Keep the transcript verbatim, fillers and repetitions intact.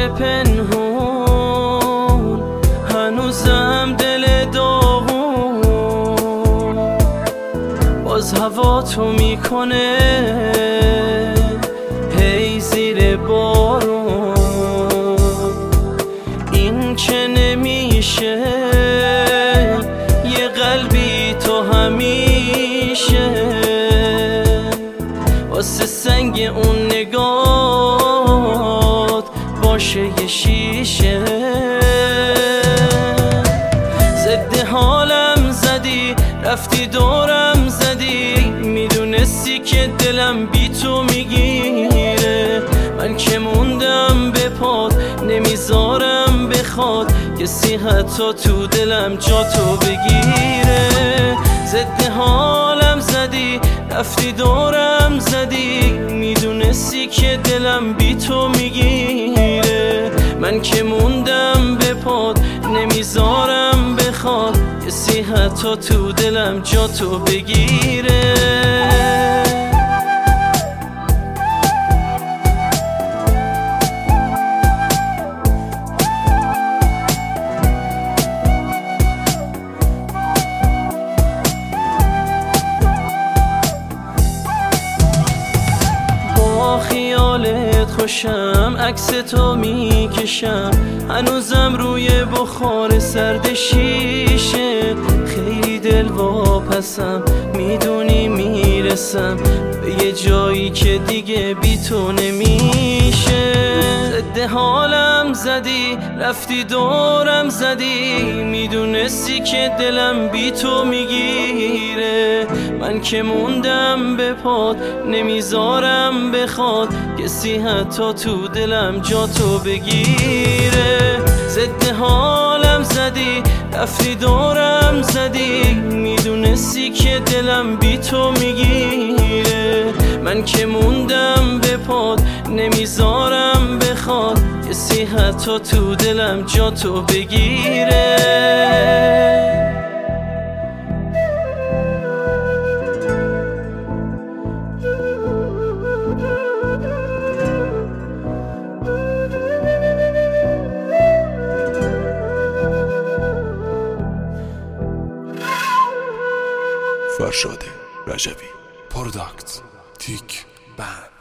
پنهون، هنوزم دل داغون باز هوا تو میکنه هی زیر بارون. این که نمیشه یه قلبی تو همیشه واسه سنگ اون نگات باشه یه شیشه. ضد حالم زدی رفتی دورم زدی، میدونستی که دلم بی تو میگیره. من که موندم به پات نمیذارم بخواد کسی حتی تو دلم جا تو بگیره. ضد حالم زدی رفتی دورم زدی، میدونستی که دلم بی تو میگیره. من که موندم به پات نمیذارم بخواد کسی حتی تو دلم جا تو بگیره. خیالت خوشم عکس تو میکشم، هنوزم روی بخار سرد شیشه. خیلی دل واپسم میدونی میرسم به یه جایی که دیگه بی تو نمیشه. ضد حالم زدی رفتی دورم زدی، میدونستی که دلم بی تو میگیره. من که موندم به پات نمیذارم بخواد کسی حتی تو دلم جا تو بگیره. ضد حالم زدی رفتی دورم زدی، میدونستی که دلم بی تو میگیره. من که موندم به پات نمیذارم بخواد کسی حتی تو دلم جا تو بگیره. فرشاد رجبی پروداکت تیک بند.